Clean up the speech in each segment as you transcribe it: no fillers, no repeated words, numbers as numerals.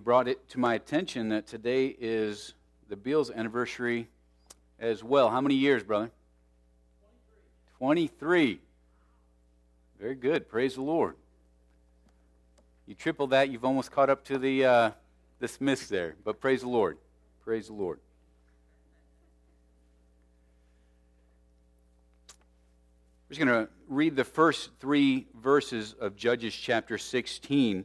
brought it to my attention that today is the Beals anniversary as well. How many years, brother? 23. Very good. Praise the Lord. You triple that, you've almost caught up to the Smiths there. But praise the Lord. Praise the Lord. We're just going to read the first 3 verses of Judges chapter 16.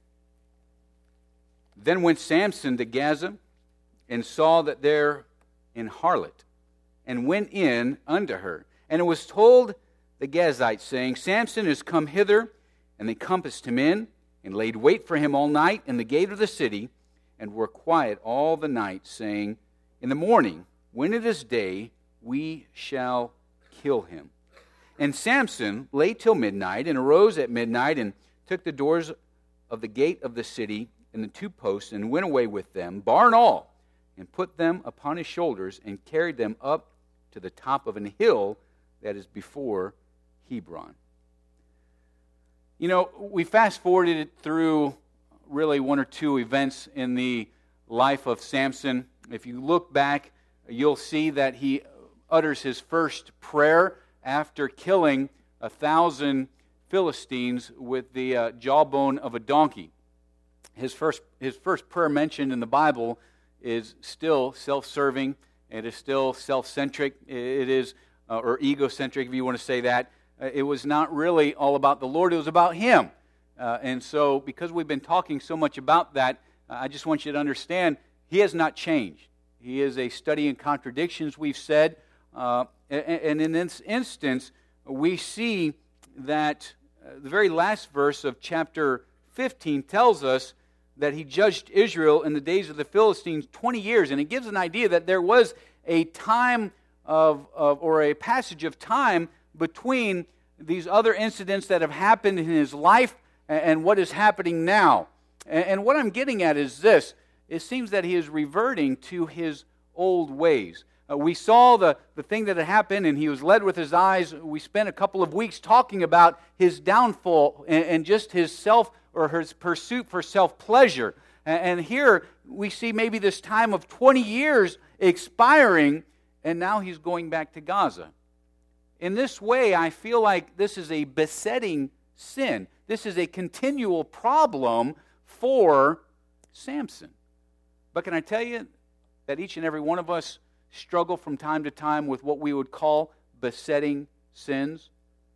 Then went Samson to Gaza, and saw that there an harlot, and went in unto her. And it was told the Gazites, saying, Samson is come hither. And they compassed him in, and laid wait for him all night in the gate of the city, and were quiet all the night, saying, In the morning, when it is day, we shall kill him. And Samson lay till midnight, and arose at midnight, and took the doors of the gate of the city, and the 2 posts, and went away with them, bar and all, and put them upon his shoulders, and carried them up to the top of an hill that is before Hebron. You know, we fast-forwarded it through really 1 or 2 events in the life of Samson. If you look back, you'll see that he utters his first prayer after killing 1,000 Philistines with the jawbone of a donkey. His first prayer mentioned in the Bible is still self-serving. It is still self-centric. It is, or egocentric, if you want to say that. It was not really all about the Lord. It was about him. And so, because we've been talking so much about that, I just want you to understand, he has not changed. He is a study in contradictions, we've said. And in this instance, we see that the very last verse of chapter 15 tells us that he judged Israel in the days of the Philistines 20 years. And it gives an idea that there was a time or a passage of time between these other incidents that have happened in his life and what is happening now. And what I'm getting at is this. It seems that he is reverting to his old ways. We saw the thing that had happened, and he was led with his eyes. We spent a couple of weeks talking about his downfall and just his pursuit for self-pleasure. And here we see maybe this time of 20 years expiring, and now he's going back to Gaza. In this way, I feel like this is a besetting sin. This is a continual problem for Samson. But can I tell you that each and every one of us struggle from time to time with what we would call besetting sins?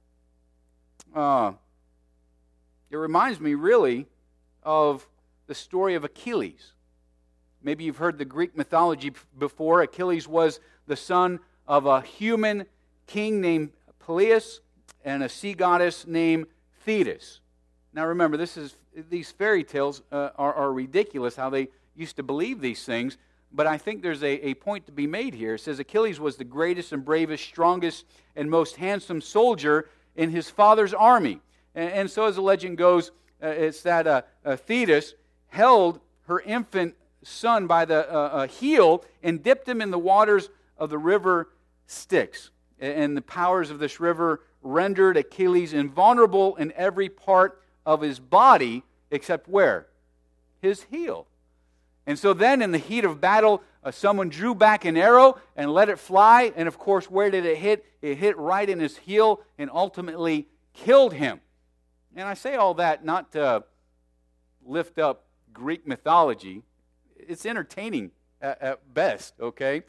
It reminds me really of the story of Achilles. Maybe you've heard the Greek mythology before. Achilles was the son of a human king named Peleus and a sea goddess named Thetis. Now remember, these fairy tales are ridiculous, how they used to believe these things, but I think there's a point to be made here. It says Achilles was the greatest and bravest, strongest, and most handsome soldier in his father's army. And so as the legend goes, it's that Thetis held her infant son by the heel and dipped him in the waters of the river Styx. And the powers of this river rendered Achilles invulnerable in every part of his body except where? His heel. And so then in the heat of battle, someone drew back an arrow and let it fly. And of course, where did it hit? It hit right in his heel and ultimately killed him. And I say all that not to lift up Greek mythology. It's entertaining at best, okay?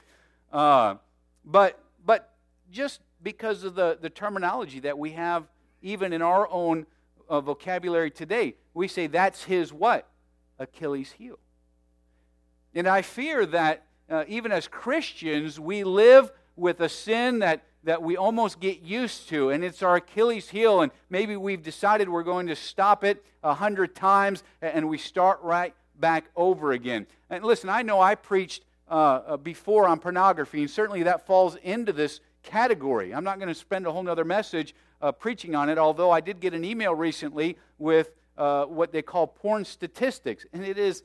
But just because of the terminology that we have even in our own vocabulary today, we say that's his what? Achilles' heel. And I fear that even as Christians, we live with a sin that we almost get used to, and it's our Achilles heel, and maybe we've decided we're going to stop it 100 times, and we start right back over again. And listen, I know I preached before on pornography, and certainly that falls into this category. I'm not going to spend a whole other message preaching on it, although I did get an email recently with what they call porn statistics, and it's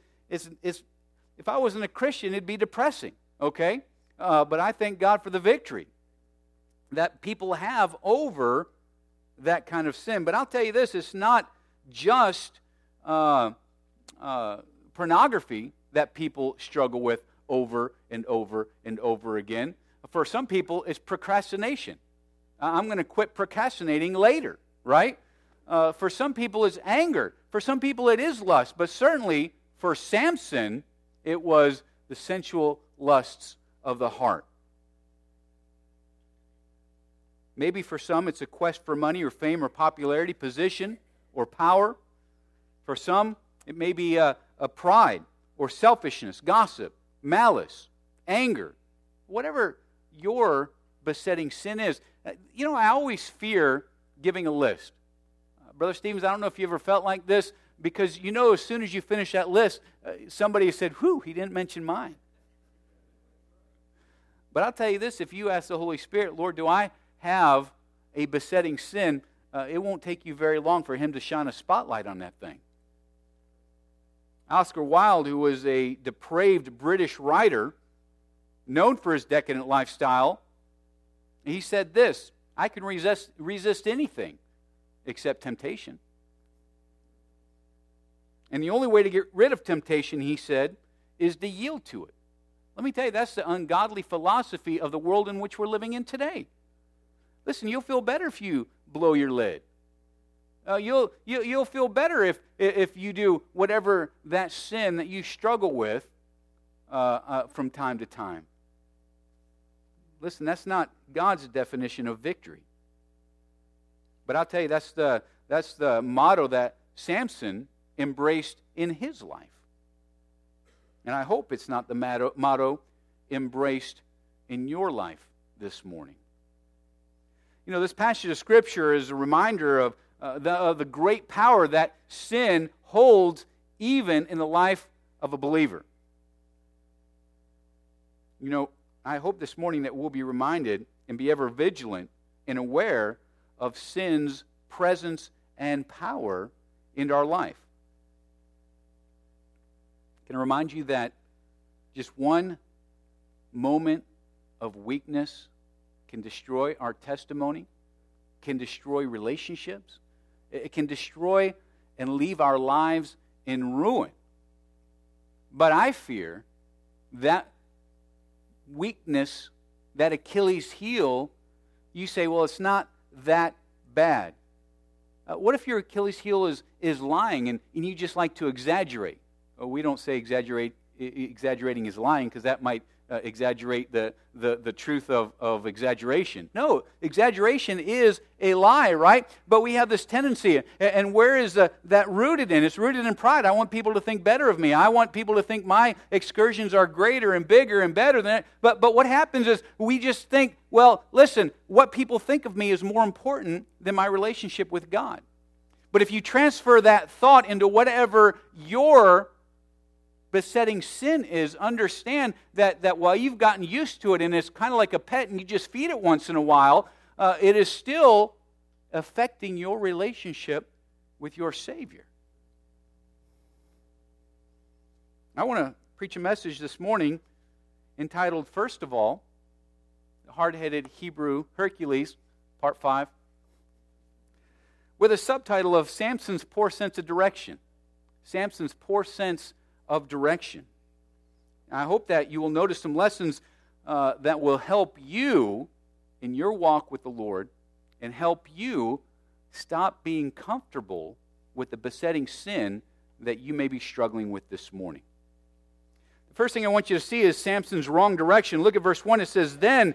if I wasn't a Christian, it'd be depressing, okay? But I thank God for the victory that people have over that kind of sin. But I'll tell you this, it's not just pornography that people struggle with over and over and over again. For some people, it's procrastination. I'm going to quit procrastinating later, right? For some people, it's anger. For some people, it is lust. But certainly, for Samson, it was the sensual lusts of the heart. Maybe for some, it's a quest for money or fame or popularity, position or power. For some, it may be a pride or selfishness, gossip, malice, anger, whatever your besetting sin is. I always fear giving a list. Brother Stevens, I don't know if you ever felt like this, because as soon as you finish that list, somebody said, whew, he didn't mention mine. But I'll tell you this, if you ask the Holy Spirit, Lord, do I have a besetting sin, it won't take you very long for him to shine a spotlight on that thing. Oscar Wilde, who was a depraved British writer, known for his decadent lifestyle, he said this, I can resist anything except temptation. And the only way to get rid of temptation, he said, is to yield to it. Let me tell you, that's the ungodly philosophy of the world in which we're living in today. Listen, you'll feel better if you blow your lid. You'll feel better if you do whatever that sin that you struggle with from time to time. Listen, that's not God's definition of victory. But I'll tell you, that's the motto that Samson embraced in his life. And I hope it's not the motto embraced in your life this morning. This passage of Scripture is a reminder of the great power that sin holds even in the life of a believer. I hope this morning that we'll be reminded and be ever vigilant and aware of sin's presence and power in our life. Can I remind you that just one moment of weakness can destroy our testimony, can destroy relationships, it can destroy and leave our lives in ruin. But I fear that weakness, that Achilles heel, you say, well, it's not that bad. What if your Achilles heel is lying and you just like to exaggerate? We don't say exaggerating is lying, because that might exaggerate the truth of exaggeration. No, exaggeration is a lie, right? But we have this tendency, and where is that rooted in? It's rooted in pride. I want people to think better of me. I want people to think my excursions are greater and bigger and better than it. But what happens is we just think, well, listen, what people think of me is more important than my relationship with God. But if you transfer that thought into whatever your besetting sin is, understand that while you've gotten used to it and it's kind of like a pet and you just feed it once in a while, it is still affecting your relationship with your Savior. I want to preach a message this morning entitled, first of all, The Hard-Headed Hebrew Hercules, Part 5, with a subtitle of Samson's Poor Sense of Direction. Samson's Poor Sense of Direction. I hope that you will notice some lessons that will help you in your walk with the Lord and help you stop being comfortable with the besetting sin that you may be struggling with this morning. The first thing I want you to see is Samson's wrong direction. Look at verse 1. It says, Then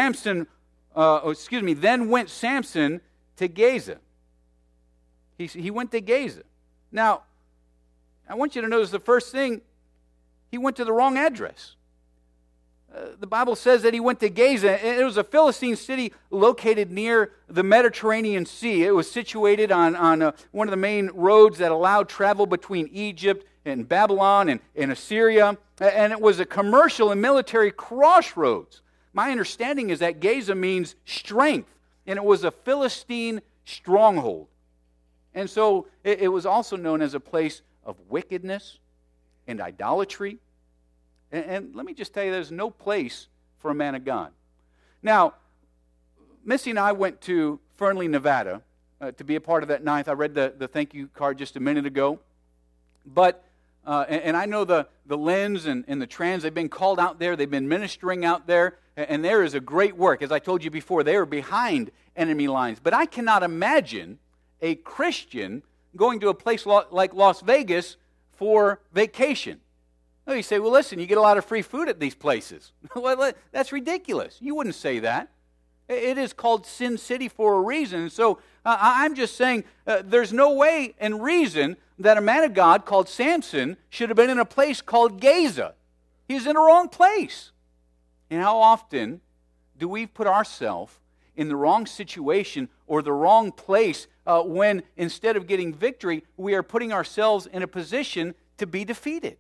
went Samson to Gaza. He went to Gaza. Now, I want you to notice the first thing, he went to the wrong address. The Bible says that he went to Gaza. It was a Philistine city located near the Mediterranean Sea. It was situated on one of the main roads that allowed travel between Egypt and Babylon and Assyria. And it was a commercial and military crossroads. My understanding is that Gaza means strength, and it was a Philistine stronghold. And so it was also known as a place of wickedness and idolatry. And let me just tell you, there's no place for a man of God. Now, Missy and I went to Fernley, Nevada, to be a part of that ninth. I read the thank you card just a minute ago. But and I know the Lens and the Trans, they've been called out there, they've been ministering out there, and there is a great work. As I told you before, they are behind enemy lines. But I cannot imagine a Christian going to a place like Las Vegas for vacation. No, you say, well, listen, you get a lot of free food at these places. Well, that's ridiculous. You wouldn't say that. It is called Sin City for a reason. So I'm just saying there's no way and reason that a man of God called Samson should have been in a place called Gaza. He's in the wrong place. And how often do we put ourselves in the wrong situation or the wrong place when instead of getting victory, we are putting ourselves in a position to be defeated?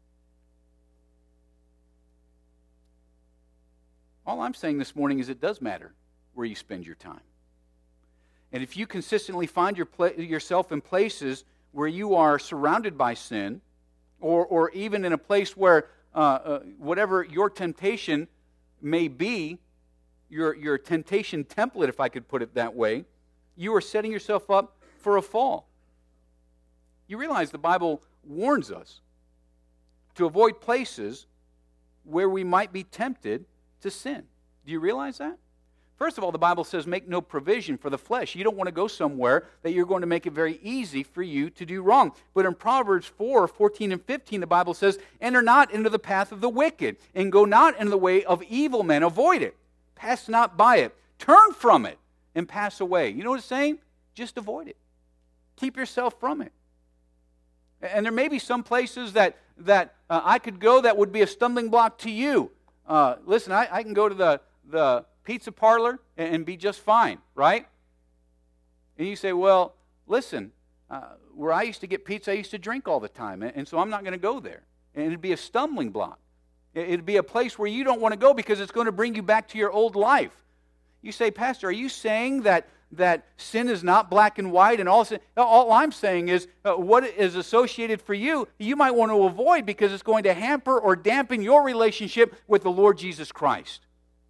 All I'm saying this morning is it does matter where you spend your time. And if you consistently find yourself in places where you are surrounded by sin, or even in a place where whatever your temptation may be, your temptation template, if I could put it that way, you are setting yourself up for a fall. You realize the Bible warns us to avoid places where we might be tempted to sin. Do you realize that? First of all, the Bible says make no provision for the flesh. You don't want to go somewhere that you're going to make it very easy for you to do wrong. But in Proverbs 4:14 and 15, the Bible says, enter not into the path of the wicked, and go not into the way of evil men. Avoid it. Pass not by it. Turn from it, and pass away. You know what it's saying? Just avoid it. Keep yourself from it. And there may be some places that I could go that would be a stumbling block to you. Listen, I can go to the pizza parlor and be just fine, right? And you say, well, listen, where I used to get pizza, I used to drink all the time, and so I'm not going to go there. And it'd be a stumbling block. It'd be a place where you don't want to go because it's going to bring you back to your old life. You say, Pastor, are you saying that sin is not black and white and all sin? All I'm saying is what is associated for you, you might want to avoid because it's going to hamper or dampen your relationship with the Lord Jesus Christ.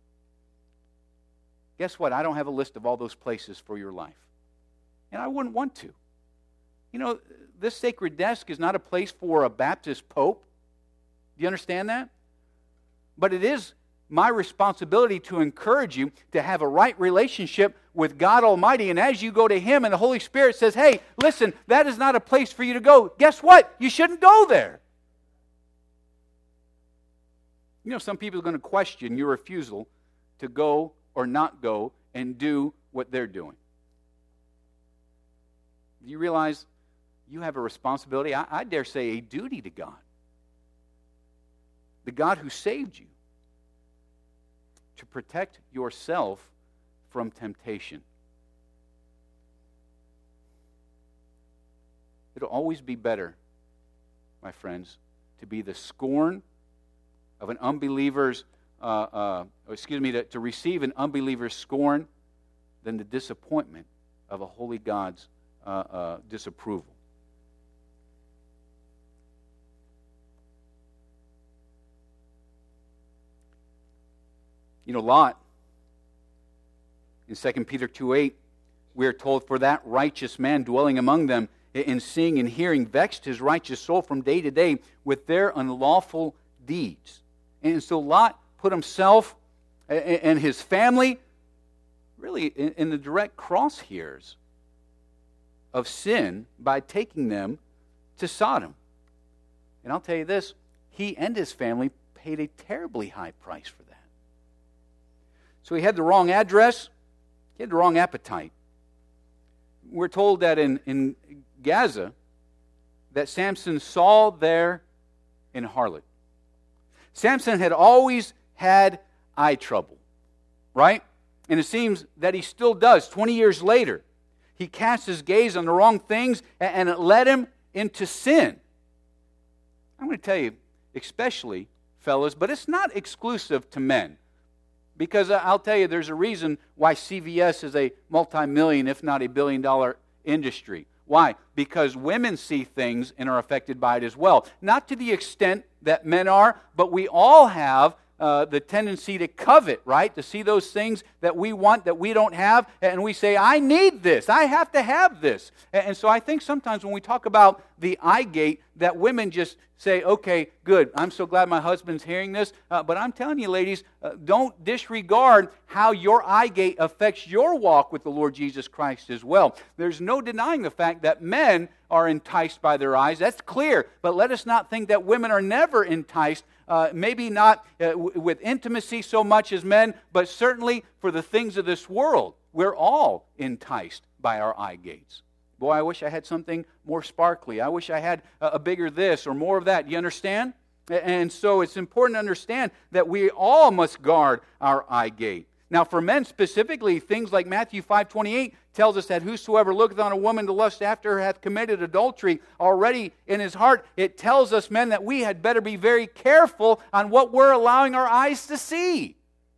Guess what? I don't have a list of all those places for your life. And I wouldn't want to. You know, this sacred desk is not a place for a Baptist pope. Do you understand that? But it is my responsibility to encourage you to have a right relationship with God Almighty. And as you go to Him and the Holy Spirit says, hey, listen, that is not a place for you to go. Guess what? You shouldn't go there. You know, some people are going to question your refusal to go or not go and do what they're doing. Do you realize you have a responsibility, I dare say a duty to God. The God who saved you, to protect yourself from temptation. It'll always be better, my friends, to be the scorn of an unbeliever's, to receive an unbeliever's scorn than the disappointment of a holy God's disapproval. You know, Lot, in 2 Peter 2:8, we are told, for that righteous man dwelling among them, in seeing and hearing, vexed his righteous soul from day to day with their unlawful deeds. And so Lot put himself and his family really in the direct crosshairs of sin by taking them to Sodom. And I'll tell you this, he and his family paid a terribly high price for that. So he had the wrong address, he had the wrong appetite. We're told that in Gaza, that Samson saw there an harlot. Samson had always had eye trouble, right? And it seems that he still does. 20 years later, he cast his gaze on the wrong things, and it led him into sin. I'm going to tell you, especially, fellas, but it's not exclusive to men. Because I'll tell you, there's a reason why CVS is a multi-million, if not a billion-dollar industry. Why? Because women see things and are affected by it as well. Not to the extent that men are, but we all have the tendency to covet, right? To see those things that we want that we don't have, and we say, I need this. I have to have this. And so I think sometimes when we talk about the eye gate that women just say, okay, good, I'm so glad my husband's hearing this. But I'm telling you, ladies, don't disregard how your eye gate affects your walk with the Lord Jesus Christ as well. There's no denying the fact that men are enticed by their eyes. That's clear. But let us not think that women are never enticed. Maybe not with intimacy so much as men, but certainly for the things of this world. We're all enticed by our eye gates. Boy, I wish I had something more sparkly. I wish I had a bigger this or more of that. You understand? And so it's important to understand that we all must guard our eye gate. Now, for men specifically, things like Matthew 5:28 tells us that whosoever looketh on a woman to lust after her hath committed adultery already in his heart. It tells us, men, that we had better be very careful on what we're allowing our eyes to see.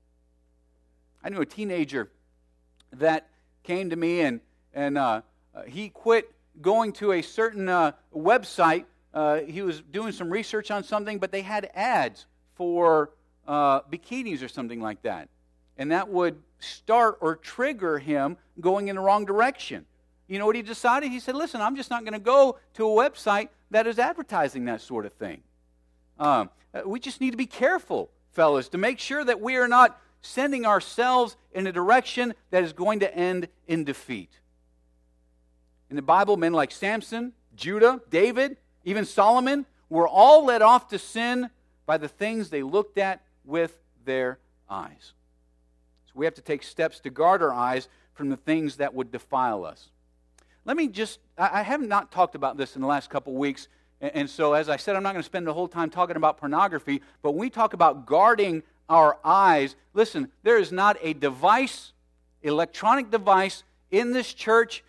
I knew a teenager that came to me and he quit going to a certain website. He was doing some research on something, but they had ads for bikinis or something like that. And that would start or trigger him going in the wrong direction. You know what he decided? He said, listen, I'm just not going to go to a website that is advertising that sort of thing. We just need to be careful, fellas, to make sure that we are not sending ourselves in a direction that is going to end in defeat. In the Bible, men like Samson, Judah, David, even Solomon were all led off to sin by the things they looked at with their eyes. So we have to take steps to guard our eyes from the things that would defile us. Let me just, I have not talked about this in the last couple weeks, and so as I said, I'm not going to spend the whole time talking about pornography, but when we talk about guarding our eyes, listen, there is not a device, electronic device in this church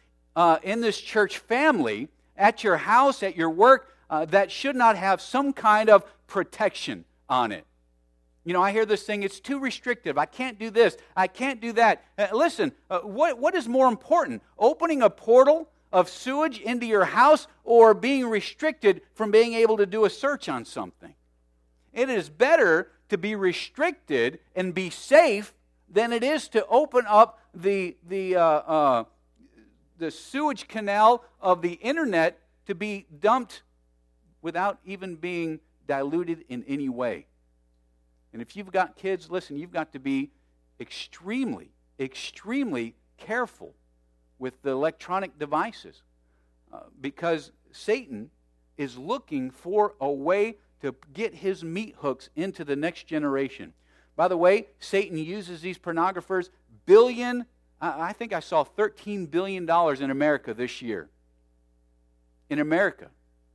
family, at your house, at your work, that should not have some kind of protection on it. You know, I hear this thing, it's too restrictive. I can't do this. I can't do that. Listen, what is more important? Opening a portal of sewage into your house or being restricted from being able to do a search on something? It is better to be restricted and be safe than it is to open up the sewage canal of the internet to be dumped without even being diluted in any way. And if you've got kids, listen, you've got to be extremely, extremely careful with the electronic devices because Satan is looking for a way to get his meat hooks into the next generation. By the way, Satan uses these pornographers I think I saw $13 billion in America this year. In America.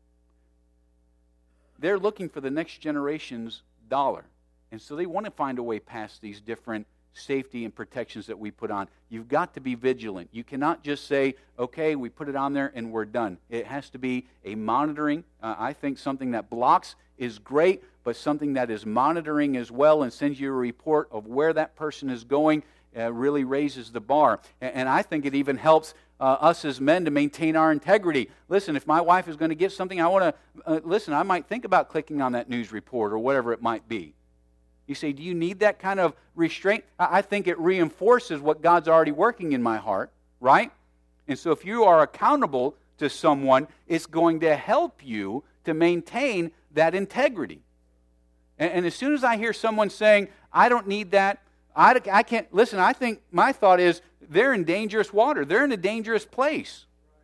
They're looking for the next generation's dollar. And so they want to find a way past these different safety and protections that we put on. You've got to be vigilant. You cannot just say, okay, we put it on there and we're done. It has to be a monitoring. I think something that blocks is great, but something that is monitoring as well and sends you a report of where that person is going really raises the bar. And I think it even helps us as men to maintain our integrity. Listen, if my wife is going to get something, I want to, listen, I might think about clicking on that news report or whatever it might be. You say, do you need that kind of restraint? I think it reinforces what God's already working in my heart, right? And so if you are accountable to someone, it's going to help you to maintain that integrity. And as soon as I hear someone saying, I don't need that, I can't, listen, I think my thought is they're in dangerous water. They're in a dangerous place.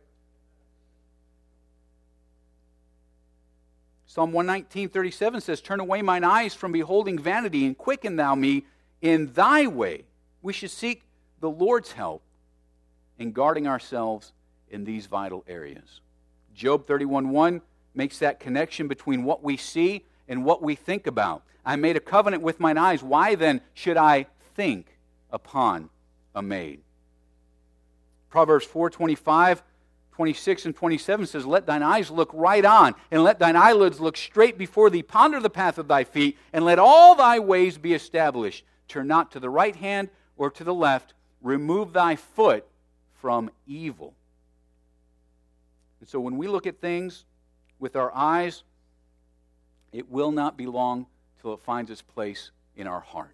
Psalm 119:37 says, turn away mine eyes from beholding vanity and quicken thou me in thy way. We should seek the Lord's help in guarding ourselves in these vital areas. Job 31:1 makes that connection between what we see and what we think about. I made a covenant with mine eyes. Why then should I think upon a maid? Proverbs 4:25, 26 and 27 says, let thine eyes look right on, and let thine eyelids look straight before thee. Ponder the path of thy feet, and let all thy ways be established. Turn not to the right hand or to the left. Remove thy foot from evil. And so when we look at things with our eyes, it will not be long till it finds its place in our heart.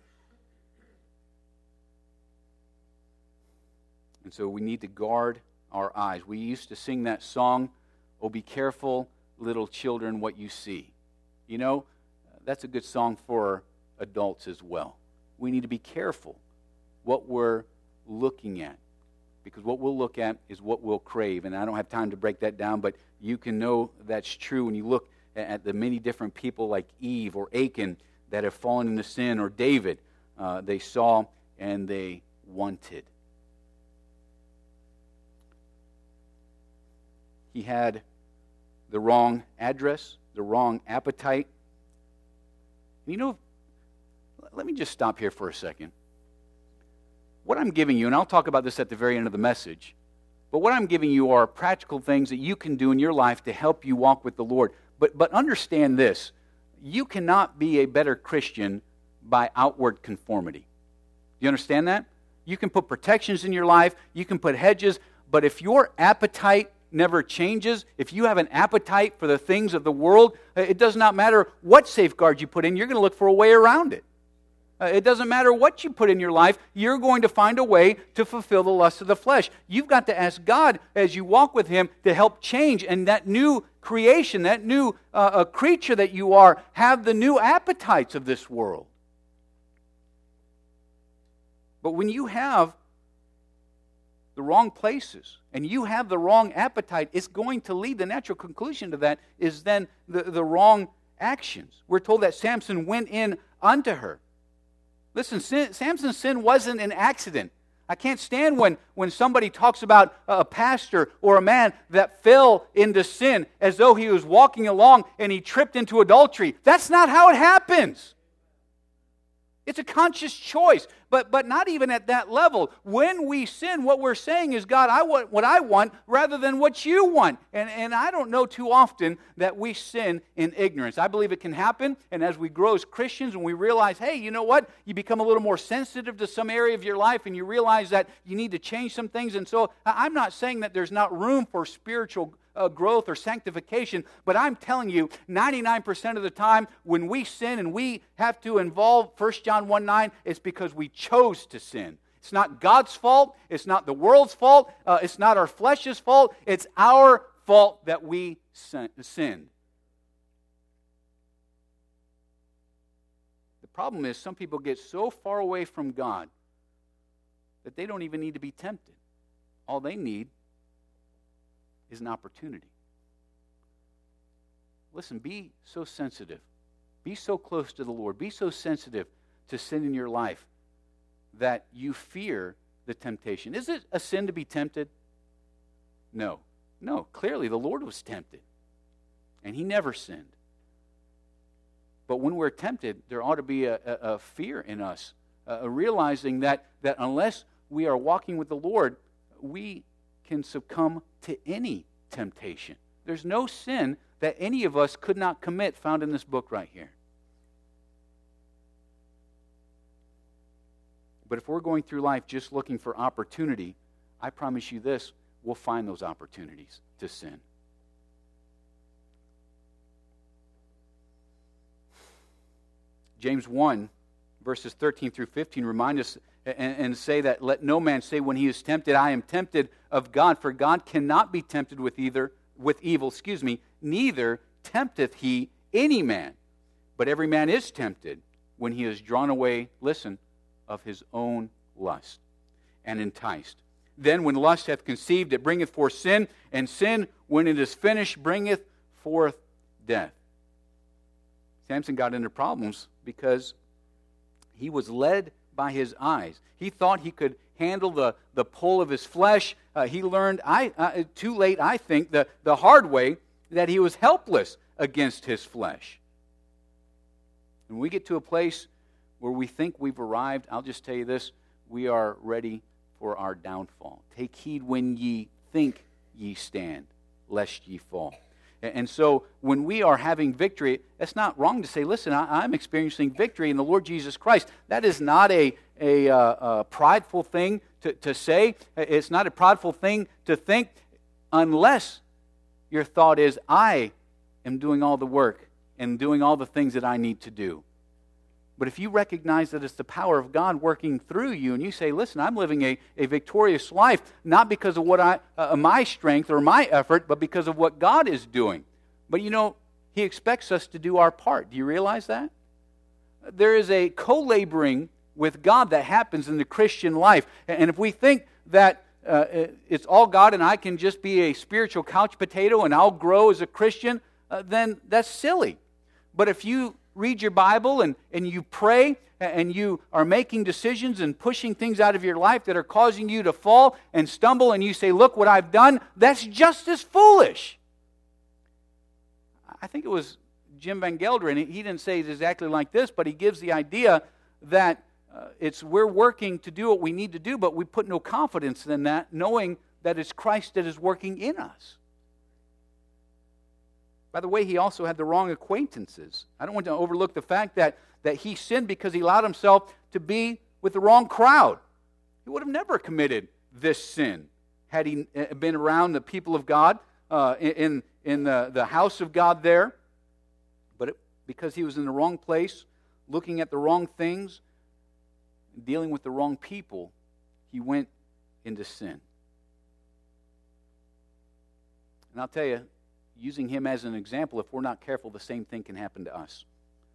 And so we need to guard our eyes. We used to sing that song, Oh, be careful, little children, what you see. You know, that's a good song for adults as well. We need to be careful what we're looking at, because what we'll look at is what we'll crave. And I don't have time to break that down, but you can know that's true when you look at the many different people like Eve or Achan that have fallen into sin, or David. They saw and they wanted. He had the wrong address, the wrong appetite. You know, let me just stop here for a second. What I'm giving you, and I'll talk about this at the very end of the message, but what I'm giving you are practical things that you can do in your life to help you walk with the Lord. But understand this, you cannot be a better Christian by outward conformity. Do you understand that? You can put protections in your life, you can put hedges, but if your appetite never changes, if you have an appetite for the things of the world, it does not matter what safeguards you put in, you're going to look for a way around it. It doesn't matter what you put in your life, you're going to find a way to fulfill the lust of the flesh. You've got to ask God as you walk with Him to help change, and that new creation, that new creature that you are, have the new appetites of this world. But when you have the wrong places and you have the wrong appetite, it's going to lead, the natural conclusion to that is then the wrong actions. We're told that Samson went in unto her. Listen, Samson's sin wasn't an accident. I can't stand when somebody talks about a pastor or a man that fell into sin as though he was walking along and he tripped into adultery. That's not how it happens. It's a conscious choice, but not even at that level. When we sin, what we're saying is, God, I want what I want rather than what you want. And I don't know too often that we sin in ignorance. I believe it can happen, and as we grow as Christians and we realize, hey, you know what? You become a little more sensitive to some area of your life and you realize that you need to change some things. And so I'm not saying that there's not room for spiritual growth or sanctification, but I'm telling you, 99% of the time when we sin and we have to involve 1 John 1:9, it's because we chose to sin. It's not God's fault. It's not the world's fault. It's not our flesh's fault. It's our fault that we sinned. The problem is some people get so far away from God that they don't even need to be tempted. All they need is an opportunity. Listen, be so sensitive. Be so close to the Lord. Be so sensitive to sin in your life that you fear the temptation. Is it a sin to be tempted? No. No, clearly the Lord was tempted, and He never sinned. But when we're tempted, there ought to be a fear in us, realizing that unless we are walking with the Lord, we can succumb to any temptation. There's no sin that any of us could not commit found in this book right here. But if we're going through life just looking for opportunity, I promise you this, we'll find those opportunities to sin. James 1, verses 13 through 15 remind us and say that, let no man say when he is tempted, I am tempted of God, for God cannot be tempted with evil, neither tempteth he any man. But every man is tempted when he is drawn away, listen, of his own lust, and enticed. Then when lust hath conceived, it bringeth forth sin, and sin, when it is finished, bringeth forth death. Samson got into problems because he was led by his eyes. He thought he could handle the pull of his flesh. He learned, too late, I think, the hard way, that he was helpless against his flesh. When we get to a place where we think we've arrived, I'll just tell you this, we are ready for our downfall. Take heed when ye think ye stand, lest ye fall. And so when we are having victory, it's not wrong to say, listen, I'm experiencing victory in the Lord Jesus Christ. That is not a prideful thing to say. It's not a prideful thing to think unless your thought is, I am doing all the work and doing all the things that I need to do. But if you recognize that it's the power of God working through you, and you say, listen, I'm living a victorious life, not because of what my strength or my effort, but because of what God is doing. But you know, He expects us to do our part. Do you realize that? There is a co-laboring with God that happens in the Christian life. And if we think that it's all God and I can just be a spiritual couch potato and I'll grow as a Christian, then that's silly. But if you read your Bible and you pray and you are making decisions and pushing things out of your life that are causing you to fall and stumble, and you say, look what I've done, that's just as foolish. I think it was Jim Van Gelderen. He didn't say it exactly like this, but he gives the idea that we're working to do what we need to do, but we put no confidence in that, knowing that it's Christ that is working in us. By the way, he also had the wrong acquaintances. I don't want to overlook the fact that he sinned because he allowed himself to be with the wrong crowd. He would have never committed this sin had he been around the people of God, in the house of God there. But because he was in the wrong place, looking at the wrong things, dealing with the wrong people, he went into sin. And I'll tell you, using him as an example, if we're not careful, the same thing can happen to us.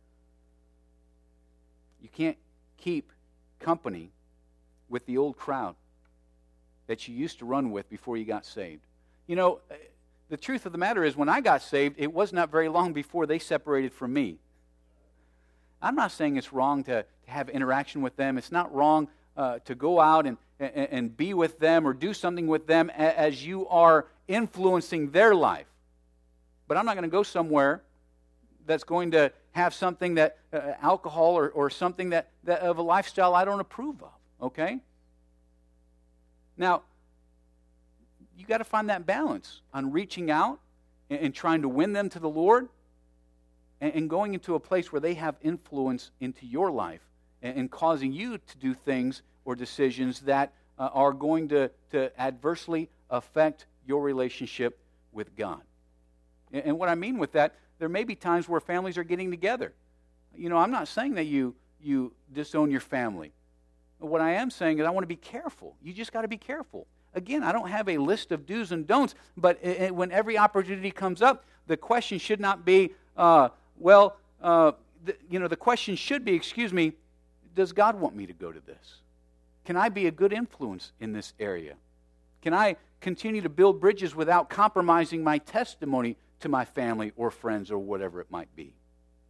You can't keep company with the old crowd that you used to run with before you got saved. You know, the truth of the matter is, when I got saved, it was not very long before they separated from me. I'm not saying it's wrong to have interaction with them. It's not wrong to go out and be with them or do something with them as you are influencing their life. But I'm not going to go somewhere that's going to have something that alcohol or something that of a lifestyle I don't approve of. Okay? Now, you got to find that balance on reaching out and trying to win them to the Lord, and going into a place where they have influence into your life and causing you to do things or decisions that are going to adversely affect your relationship with God. And what I mean with that, there may be times where families are getting together. You know, I'm not saying that you disown your family. What I am saying is I want to be careful. You just got to be careful. Again, I don't have a list of do's and don'ts, but when every opportunity comes up, the question should not be, the question should be, does God want me to go to this? Can I be a good influence in this area? Can I continue to build bridges without compromising my testimony to my family or friends or whatever it might be?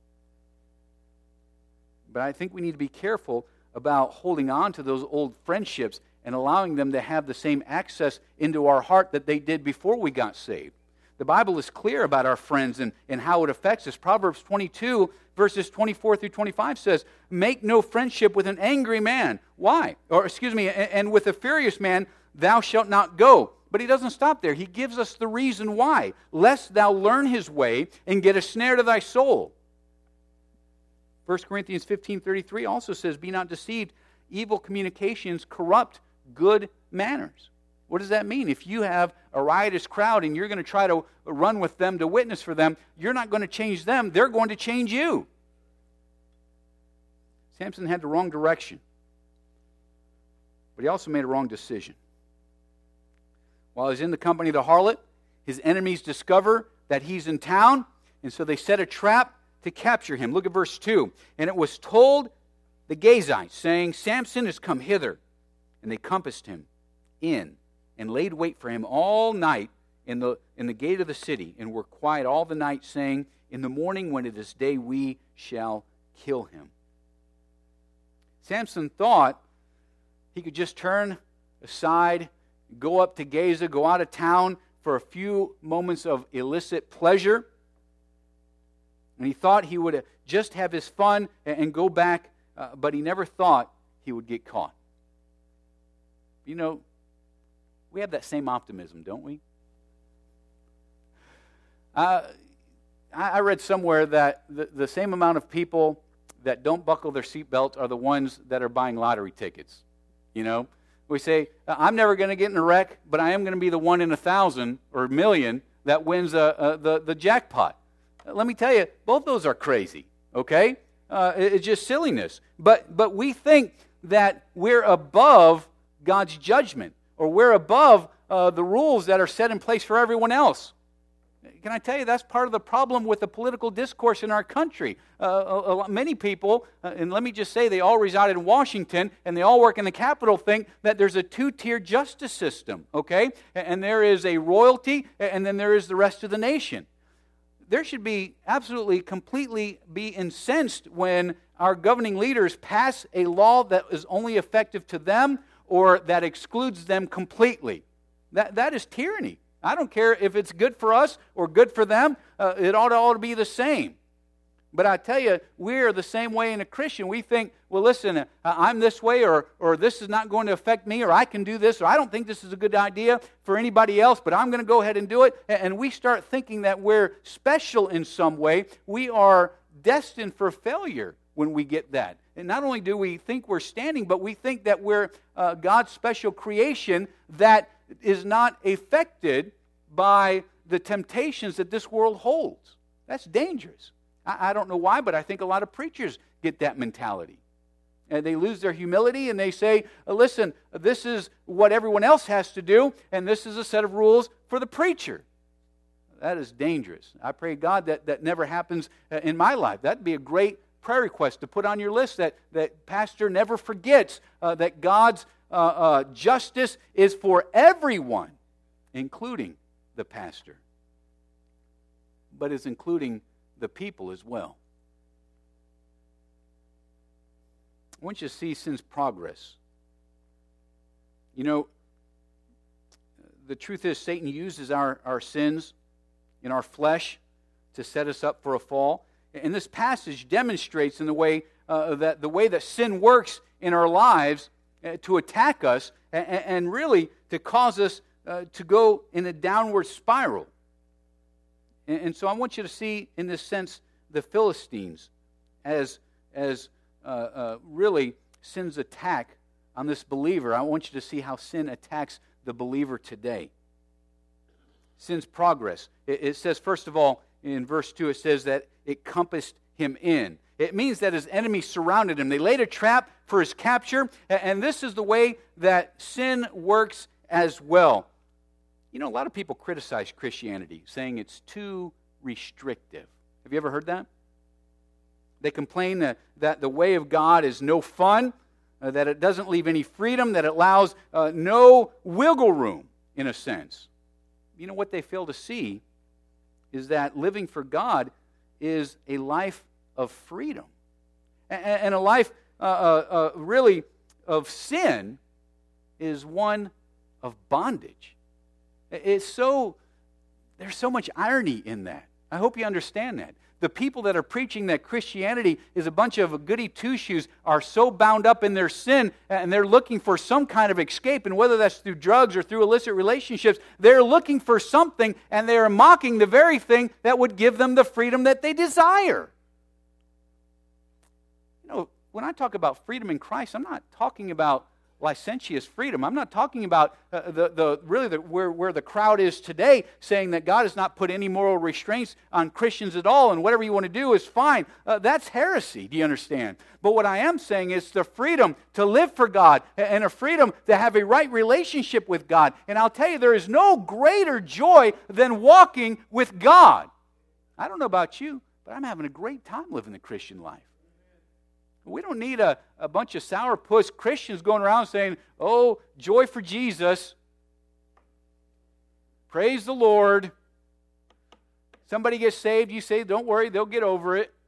But I think we need to be careful about holding on to those old friendships and allowing them to have the same access into our heart that they did before we got saved. The Bible is clear about our friends and how it affects us. Proverbs 22, verses 24 through 25 says, make no friendship with an angry man. Why? And with a furious man thou shalt not go. But he doesn't stop there. He gives us the reason why. Lest thou learn his way and get a snare to thy soul. 1 Corinthians 15:33 also says, be not deceived, evil communications corrupt good manners. What does that mean? If you have a riotous crowd and you're going to try to run with them to witness for them, you're not going to change them, they're going to change you. Samson had the wrong direction, but he also made a wrong decision. While he's in the company of the harlot, his enemies discover that he's in town, and so they set a trap to capture him. Look at verse 2. And it was told the Gazites, saying, Samson has come hither. And they compassed him in and laid wait for him all night in the gate of the city, and were quiet all the night, saying, in the morning when it is day, we shall kill him. Samson thought he could just turn aside, go up to Gaza, go out of town for a few moments of illicit pleasure. And he thought he would just have his fun and go back, but he never thought he would get caught. You know, we have that same optimism, don't we? I read somewhere that the same amount of people that don't buckle their seatbelt are the ones that are buying lottery tickets. You know, we say, I'm never going to get in a wreck, but I am going to be the one in 1,000 or a million that wins the jackpot. Let me tell you, both those are crazy, okay? It's just silliness. But we think that we're above God's judgment, or we're above the rules that are set in place for everyone else. Can I tell you, that's part of the problem with the political discourse in our country. Many people, and let me just say, they all reside in Washington, and they all work in the Capitol, think that there's a two-tier justice system, okay? And there is a royalty, and then there is the rest of the nation. There should be absolutely, completely be incensed when our governing leaders pass a law that is only effective to them or that excludes them completely. That is tyranny. I don't care if it's good for us or good for them. It ought to be the same. But I tell you, we're the same way in a Christian. We think, well, listen, I'm this way, or this is not going to affect me, or I can do this, or I don't think this is a good idea for anybody else, but I'm going to go ahead and do it. And we start thinking that we're special in some way. We are destined for failure when we get that. And not only do we think we're standing, but we think that we're God's special creation that is not affected by the temptations that this world holds. That's dangerous. I don't know why, but I think a lot of preachers get that mentality. And they lose their humility and they say, listen, this is what everyone else has to do, and this is a set of rules for the preacher. That is dangerous. I pray, God, that never happens in my life. That'd be a great prayer request to put on your list, that pastor never forgets that God's justice is for everyone, including the pastor, but is including the people as well. I want you to see sin's progress. You know, the truth is Satan uses our sins in our flesh to set us up for a fall. And this passage demonstrates in the way that sin works in our lives to attack us and really to cause us to go in a downward spiral. And so I want you to see, in this sense, the Philistines as really sin's attack on this believer. I want you to see how sin attacks the believer today. Sin's progress. It says, first of all, in verse 2, it says that it compassed him in. It means that his enemies surrounded him. They laid a trap for his capture, and this is the way that sin works as well. You know, a lot of people criticize Christianity, saying it's too restrictive. Have you ever heard that? They complain that the way of God is no fun, that it doesn't leave any freedom, that it allows no wiggle room, in a sense. You know, what they fail to see is that living for God is a life of freedom. And a life really of sin is one of bondage. There's so much irony in that. I hope you understand that. The people that are preaching that Christianity is a bunch of goody two-shoes are so bound up in their sin, and they're looking for some kind of escape, and whether that's through drugs or through illicit relationships, they're looking for something, and they are mocking the very thing that would give them the freedom that they desire. You know, when I talk about freedom in Christ, I'm not talking about licentious freedom. I'm not talking about where the crowd is today, saying that God has not put any moral restraints on Christians at all, and whatever you want to do is fine. That's heresy, do you understand? But what I am saying is the freedom to live for God and a freedom to have a right relationship with God. And I'll tell you, there is no greater joy than walking with God. I don't know about you, but I'm having a great time living the Christian life. We don't need a bunch of sourpuss Christians going around saying, oh, joy for Jesus. Praise the Lord. Somebody gets saved, you say, don't worry, they'll get over it.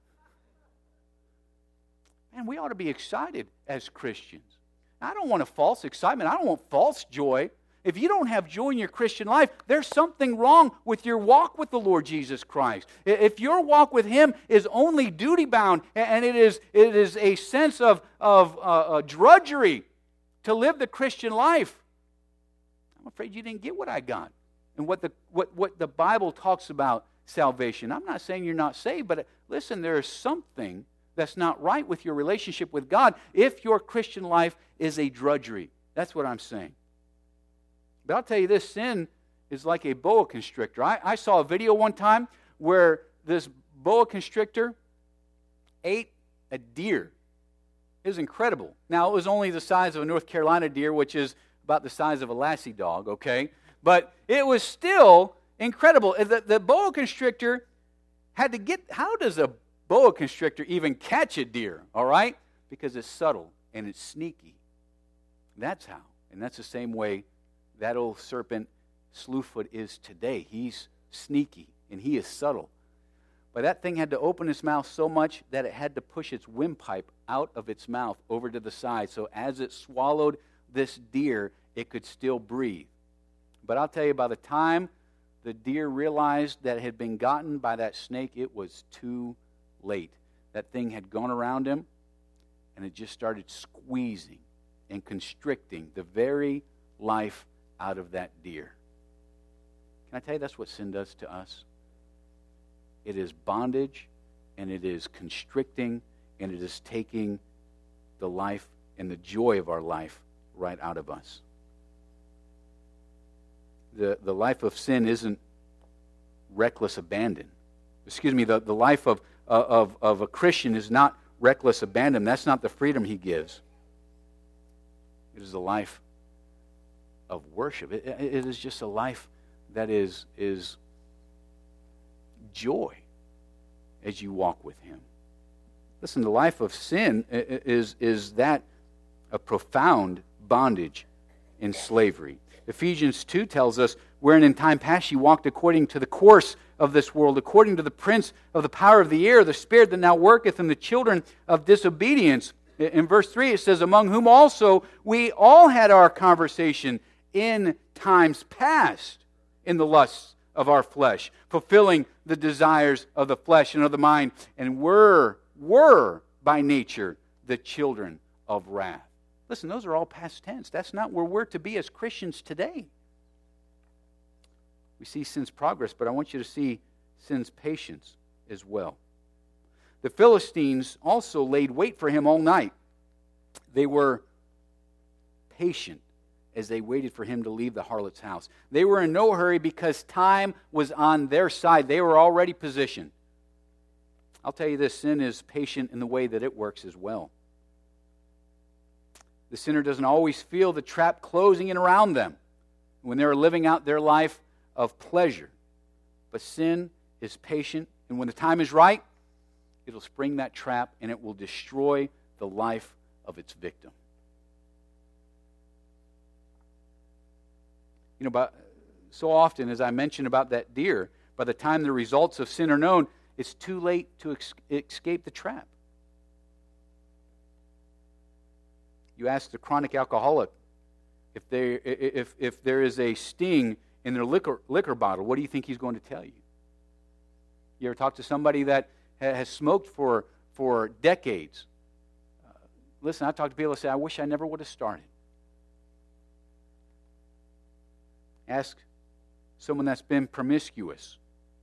Man, we ought to be excited as Christians. I don't want a false excitement. I don't want false joy. If you don't have joy in your Christian life, there's something wrong with your walk with the Lord Jesus Christ. If your walk with Him is only duty-bound, and it is a sense of drudgery to live the Christian life, I'm afraid you didn't get what I got and what the Bible talks about salvation. I'm not saying you're not saved, but listen, there is something that's not right with your relationship with God if your Christian life is a drudgery. That's what I'm saying. But I'll tell you this, sin is like a boa constrictor. I saw a video one time where this boa constrictor ate a deer. It was incredible. Now, it was only the size of a North Carolina deer, which is about the size of a lassie dog, okay? But it was still incredible. The boa constrictor had to get... How does a boa constrictor even catch a deer, all right? Because it's subtle and it's sneaky. That's how. And that's the same way that old serpent Slewfoot is today. He's sneaky and he is subtle. But that thing had to open its mouth so much that it had to push its windpipe out of its mouth over to the side. So as it swallowed this deer, it could still breathe. But I'll tell you, by the time the deer realized that it had been gotten by that snake, it was too late. That thing had gone around him, and it just started squeezing and constricting the very life out of that deer. Can I tell you that's what sin does to us? It is bondage, and it is constricting, and it is taking the life and the joy of our life right out of us. The life of sin isn't reckless abandon. The life of a Christian is not reckless abandon. That's not the freedom he gives. It is a life of worship. It is just a life that is joy as you walk with him. Listen, the life of sin is that a profound bondage in slavery. Ephesians 2 tells us, wherein in time past you walked according to the course of this world, according to the prince of the power of the air, the spirit that now worketh in the children of disobedience. In verse 3 it says, among whom also we all had our conversation in times past in the lusts of our flesh, fulfilling the desires of the flesh and of the mind, and were by nature the children of wrath. Listen, those are all past tense. That's not where we're to be as Christians today. We see sin's progress, but I want you to see sin's patience as well. The Philistines also laid wait for him all night. They were patient as they waited for him to leave the harlot's house. They were in no hurry because time was on their side. They were already positioned. I'll tell you this, sin is patient in the way that it works as well. The sinner doesn't always feel the trap closing in around them when they're living out their life of pleasure. But sin is patient, and when the time is right, it'll spring that trap and it will destroy the life of its victim. You know, but so often, as I mentioned about that deer, by the time the results of sin are known, it's too late to escape the trap. You ask the chronic alcoholic if there is a sting in their liquor bottle, what do you think he's going to tell you? You ever talk to somebody that has smoked for decades? Listen, I've talked to people that say, I wish I never would have started. Ask someone that's been promiscuous,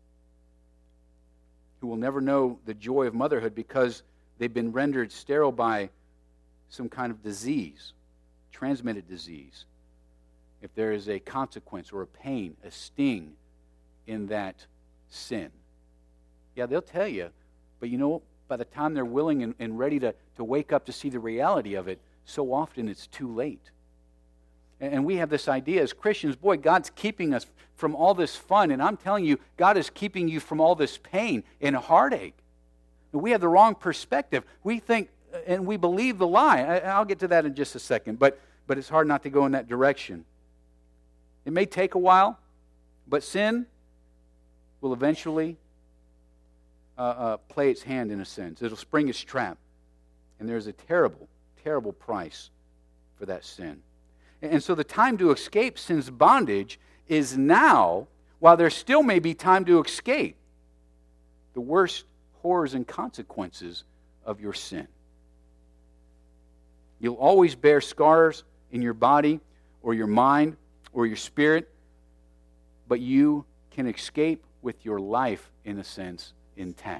who will never know the joy of motherhood because they've been rendered sterile by some kind of disease, transmitted disease. If there is a consequence or a pain, a sting in that sin. Yeah, they'll tell you, but you know, by the time they're willing and ready to wake up to see the reality of it, so often it's too late. And we have this idea as Christians, boy, God's keeping us from all this fun, and I'm telling you, God is keeping you from all this pain and heartache. And we have the wrong perspective. We think, and we believe the lie. I'll get to that in just a second, but it's hard not to go in that direction. It may take a while, but sin will eventually play its hand in a sense. It'll spring its trap. And there's a terrible, terrible price for that sin. And so the time to escape sin's bondage is now, while there still may be time to escape the worst horrors and consequences of your sin. You'll always bear scars in your body or your mind or your spirit, but you can escape with your life, in a sense, intact.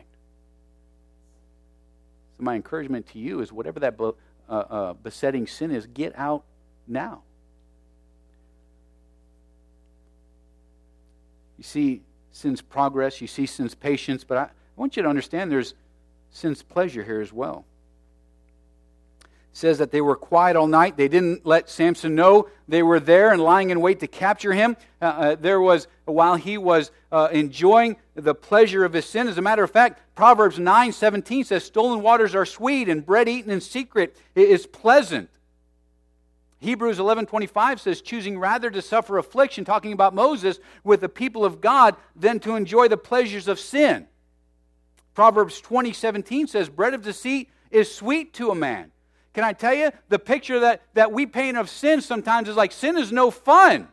So my encouragement to you is whatever that besetting sin is, get out now. You see sin's progress, you see sin's patience, but I want you to understand there's sin's pleasure here as well. It says that they were quiet all night. They didn't let Samson know they were there and lying in wait to capture him. While he was enjoying the pleasure of his sin. As a matter of fact, Proverbs 9:17 says, stolen waters are sweet, and bread eaten in secret is pleasant. Hebrews 11:25 says, choosing rather to suffer affliction, talking about Moses, with the people of God than to enjoy the pleasures of sin. Proverbs 20:17 says, bread of deceit is sweet to a man. Can I tell you, the picture that we paint of sin sometimes is like sin is no fun.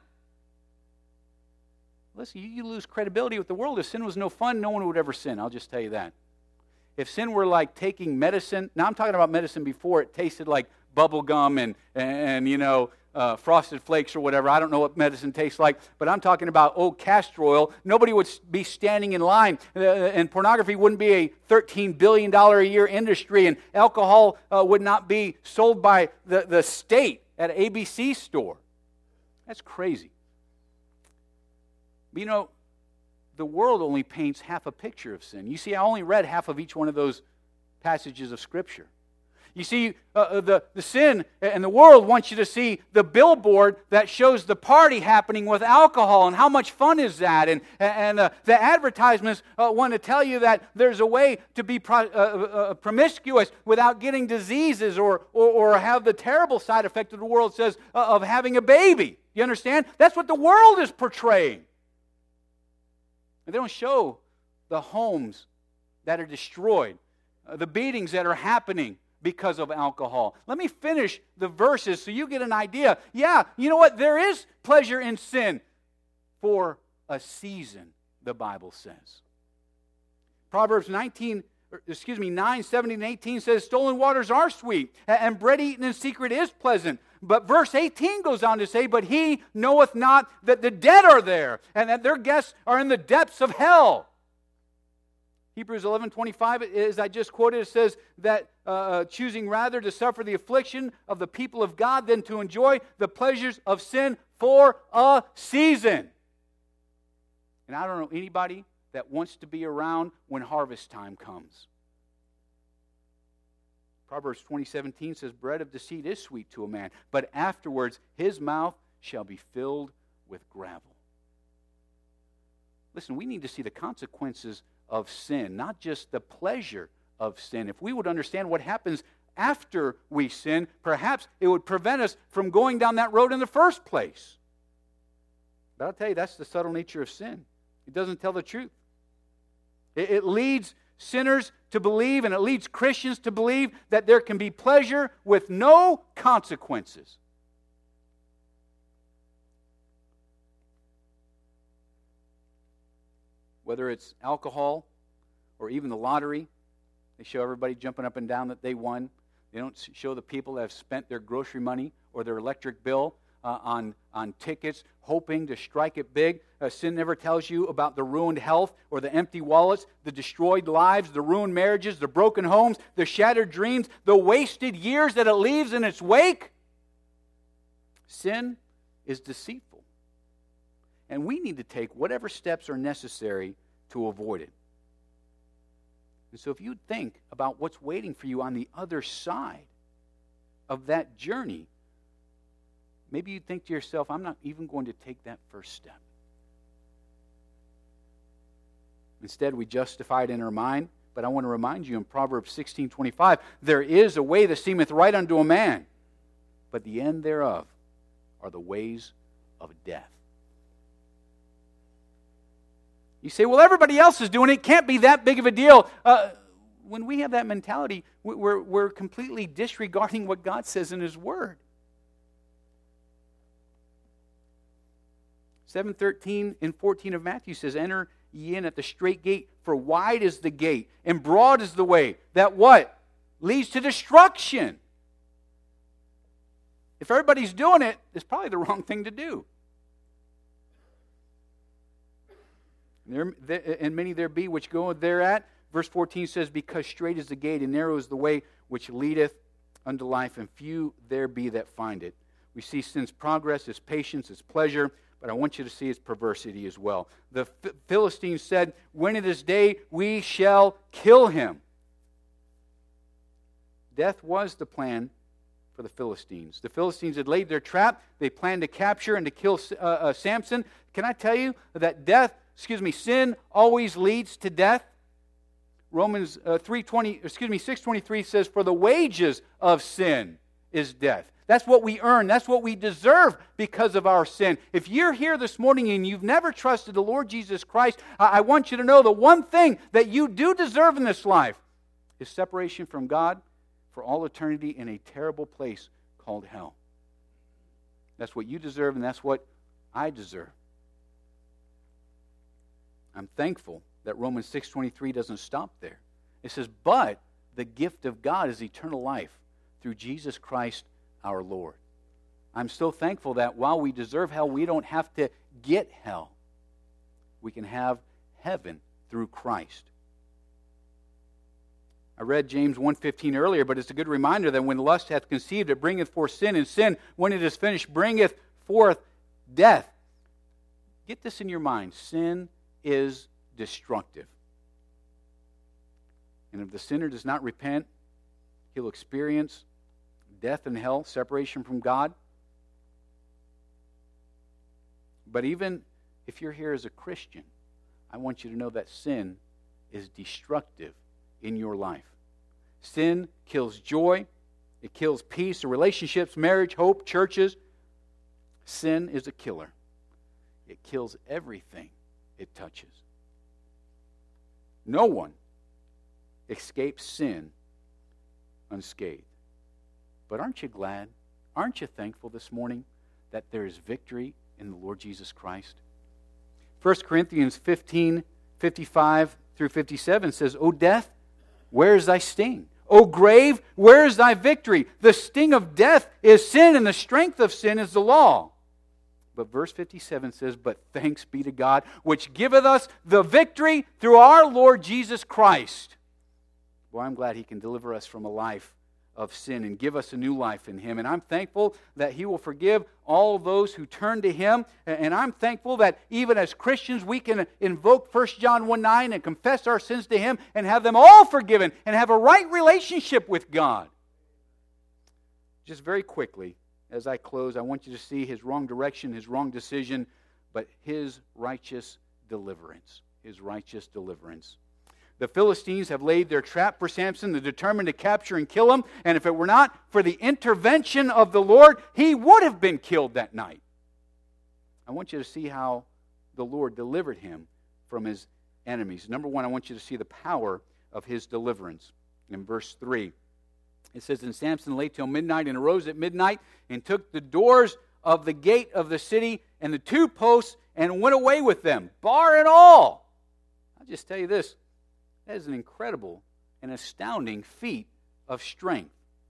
Listen, you lose credibility with the world. If sin was no fun, no one would ever sin. I'll just tell you that. If sin were like taking medicine, now I'm talking about medicine before it tasted like bubble gum and Frosted Flakes or whatever. I don't know what medicine tastes like, but I'm talking about old castor oil. Nobody would be standing in line, and pornography wouldn't be a $13 billion a year industry, and alcohol would not be sold by the state at an ABC store. That's crazy. But the world only paints half a picture of sin. You see, I only read half of each one of those passages of Scripture. You see, the sin and the world wants you to see the billboard that shows the party happening with alcohol and how much fun is that. And the advertisements want to tell you that there's a way to be promiscuous without getting diseases or have the terrible side effect of the world says of having a baby. You understand? That's what the world is portraying. And they don't show the homes that are destroyed, the beatings that are happening because of alcohol. Let me finish the verses so you get an idea. Yeah, you know what? There is pleasure in sin for a season, the Bible says. Proverbs 9, 17 and 18 says, stolen waters are sweet, and bread eaten in secret is pleasant. But verse 18 goes on to say, but he knoweth not that the dead are there, and that their guests are in the depths of hell. Hebrews 11:25, as I just quoted, it says that choosing rather to suffer the affliction of the people of God than to enjoy the pleasures of sin for a season. And I don't know anybody that wants to be around when harvest time comes. Proverbs 20:17 says, bread of deceit is sweet to a man, but afterwards his mouth shall be filled with gravel. Listen, we need to see the consequences of sin, not just the pleasure of sin. If we would understand what happens after we sin, perhaps it would prevent us from going down that road in the first place. But I'll tell you, that's the subtle nature of sin. It doesn't tell the truth. It leads sinners to believe, and it leads Christians to believe that there can be pleasure with no consequences. Whether it's alcohol or even the lottery, they show everybody jumping up and down that they won. They don't show the people that have spent their grocery money or their electric bill on tickets, hoping to strike it big. Sin never tells you about the ruined health or the empty wallets, the destroyed lives, the ruined marriages, the broken homes, the shattered dreams, the wasted years that it leaves in its wake. Sin is deceitful. And we need to take whatever steps are necessary to avoid it. And so if you think about what's waiting for you on the other side of that journey, maybe you think to yourself, I'm not even going to take that first step. Instead, we justify it in our mind. But I want to remind you in Proverbs 16:25, there is a way that seemeth right unto a man, but the end thereof are the ways of death. You say, well, everybody else is doing it. It can't be that big of a deal. When we have that mentality, we're completely disregarding what God says in His Word. 7:13 and 14 of Matthew says, enter ye in at the strait gate, for wide is the gate, and broad is the way, that what? Leads to destruction. If everybody's doing it, it's probably the wrong thing to do. And many there be which go thereat. Verse 14 says, because strait is the gate, and narrow is the way which leadeth unto life, and few there be that find it. We see sin's progress, its patience, its pleasure, but I want you to see its perversity as well. The Philistines said, when it is day, we shall kill him. Death was the plan for the Philistines. The Philistines had laid their trap. They planned to capture and to kill Samson. Can I tell you that sin always leads to death? Romans 6:23 says, "For the wages of sin is death." That's what we earn. That's what we deserve because of our sin. If you're here this morning and you've never trusted the Lord Jesus Christ, I want you to know the one thing that you do deserve in this life is separation from God for all eternity in a terrible place called hell. That's what you deserve, and that's what I deserve. I'm thankful that Romans 6:23 doesn't stop there. It says, "But the gift of God is eternal life through Jesus Christ our Lord." I'm so thankful that while we deserve hell, we don't have to get hell. We can have heaven through Christ. I read James 1:15 earlier, but it's a good reminder that when lust hath conceived, it bringeth forth sin, and sin, when it is finished, bringeth forth death. Get this in your mind. Sin is destructive. And if the sinner does not repent, he'll experience death and hell, separation from God. But even if you're here as a Christian, I want you to know that sin is destructive in your life. Sin kills joy. It kills peace, relationships, marriage, hope, churches. Sin is a killer. It kills everything it touches. No one escapes sin unscathed. But aren't you glad? Aren't you thankful this morning that there is victory in the Lord Jesus Christ? 1 Corinthians 15:55 through 57 says, "O death, where is thy sting? O grave, where is thy victory? The sting of death is sin, and the strength of sin is the law." But verse 57 says, "But thanks be to God, which giveth us the victory through our Lord Jesus Christ." Well, I'm glad He can deliver us from a life of sin and give us a new life in Him. And I'm thankful that He will forgive all those who turn to Him. And I'm thankful that even as Christians, we can invoke 1 John 1:9 and confess our sins to Him and have them all forgiven and have a right relationship with God. Just very quickly, as I close, I want you to see His wrong direction, His wrong decision, but His righteous deliverance. His righteous deliverance. The Philistines have laid their trap for Samson. They're determined to capture and kill him. And if it were not for the intervention of the Lord, he would have been killed that night. I want you to see how the Lord delivered him from his enemies. Number one, I want you to see the power of his deliverance. In verse 3, it says, "And Samson lay till midnight, and arose at midnight, and took the doors of the gate of the city and the two posts, and went away with them, bar and all." I'll just tell you this. That is an incredible and astounding feat of strength.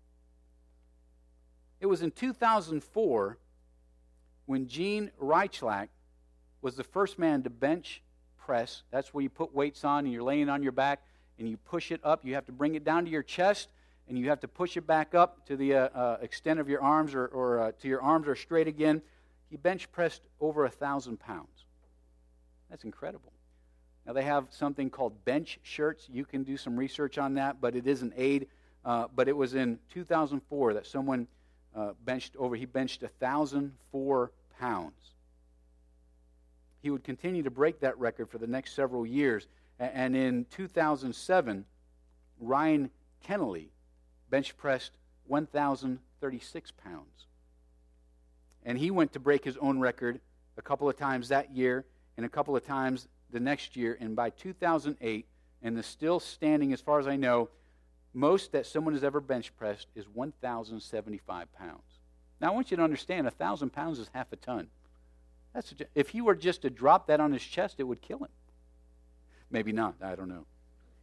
It was in 2004 when Gene Reichlak was the first man to bench press. That's where you put weights on and you're laying on your back and you push it up. You have to bring it down to your chest and you have to push it back up to the extent of your arms or to your arms are straight again. He bench pressed over 1,000 pounds. That's incredible. Now, they have something called bench shirts. You can do some research on that, but it is an aid. But it was in 2004 that someone benched 1,004 pounds. He would continue to break that record for the next several years. And in 2007, Ryan Kennelly bench pressed 1,036 pounds. And he went to break his own record a couple of times that year and a couple of times the next year, and by 2008, and the still standing, as far as I know, most that someone has ever bench pressed is 1,075 pounds. Now, I want you to understand, 1,000 pounds is half a ton. If he were just to drop that on his chest, it would kill him. Maybe not, I don't know.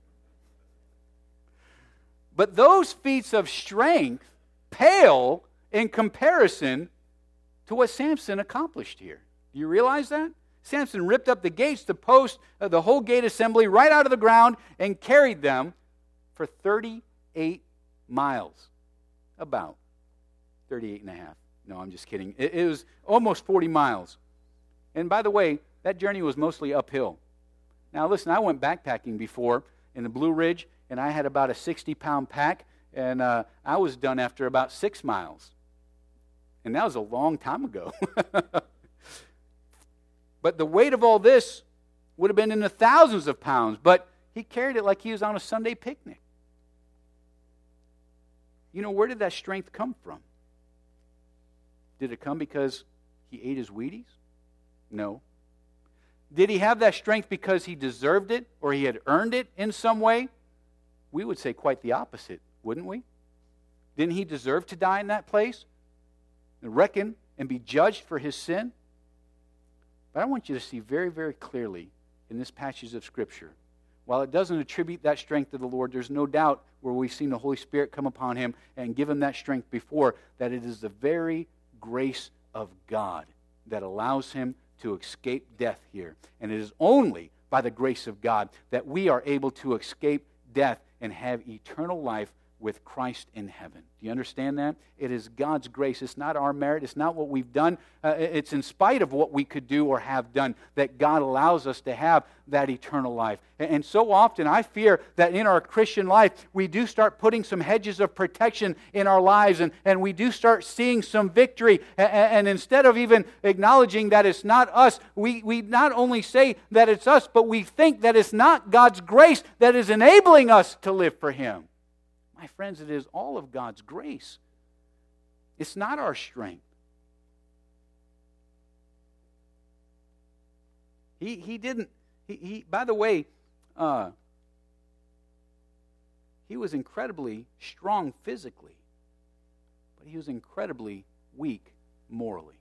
But those feats of strength pale in comparison to what Samson accomplished here. Do you realize that? Samson ripped up the gates, the post, the whole gate assembly right out of the ground and carried them for 38 miles. About 38 and a half. No, I'm just kidding. It was almost 40 miles. And by the way, that journey was mostly uphill. Now listen, I went backpacking before in the Blue Ridge, and I had about a 60-pound pack, And I was done after about 6 miles. And that was a long time ago. But the weight of all this would have been in the thousands of pounds. But he carried it like he was on a Sunday picnic. You know, where did that strength come from? Did it come because he ate his Wheaties? No. Did he have that strength because he deserved it or he had earned it in some way? We would say quite the opposite, wouldn't we? Didn't he deserve to die in that place and reckon and be judged for his sin? But I want you to see very, very clearly in this passage of Scripture, while it doesn't attribute that strength to the Lord, there's no doubt where we've seen the Holy Spirit come upon him and give him that strength before, that it is the very grace of God that allows him to escape death here. And it is only by the grace of God that we are able to escape death and have eternal life with Christ in heaven. Do you understand that? It is God's grace. It's not our merit. It's not what we've done. It's in spite of what we could do or have done that God allows us to have that eternal life. And so often I fear that in our Christian life we do start putting some hedges of protection in our lives and we do start seeing some victory. And instead of even acknowledging that it's not us, we not only say that it's us, but we think that it's not God's grace that is enabling us to live for Him. My friends, it is all of God's grace. It's not our strength. He didn't, by the way, he was incredibly strong physically, but he was incredibly weak morally.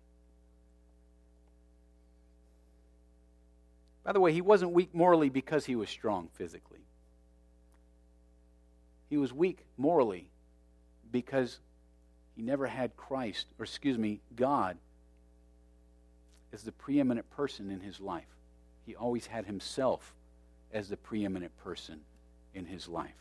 By the way, he wasn't weak morally because he was strong physically. He was weak morally because he never had God as the preeminent person in his life. He always had himself as the preeminent person in his life.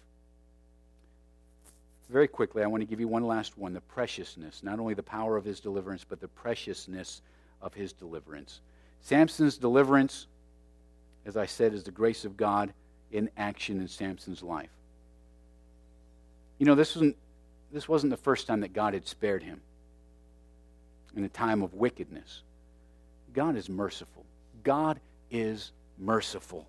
Very quickly, I want to give you one last one, the preciousness, not only the power of his deliverance, but the preciousness of his deliverance. Samson's deliverance, as I said, is the grace of God in action in Samson's life. You know, this wasn't the first time that God had spared him in a time of wickedness. God is merciful. God is merciful.